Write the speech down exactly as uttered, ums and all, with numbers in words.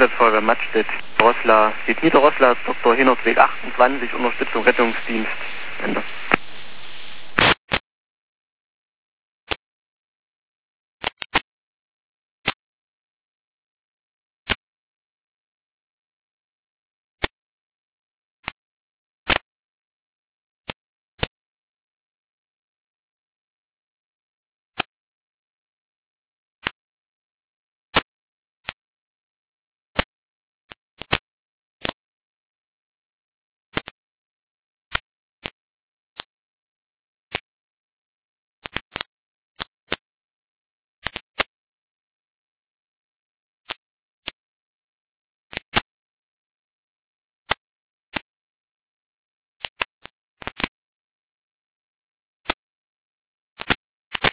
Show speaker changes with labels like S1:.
S1: Einsatzfeuerwehr Mattstedt, Roßla, steht Niederroßla, Doktor Hinnersweg achtundzwanzig, Unterstützung Rettungsdienst, Ende.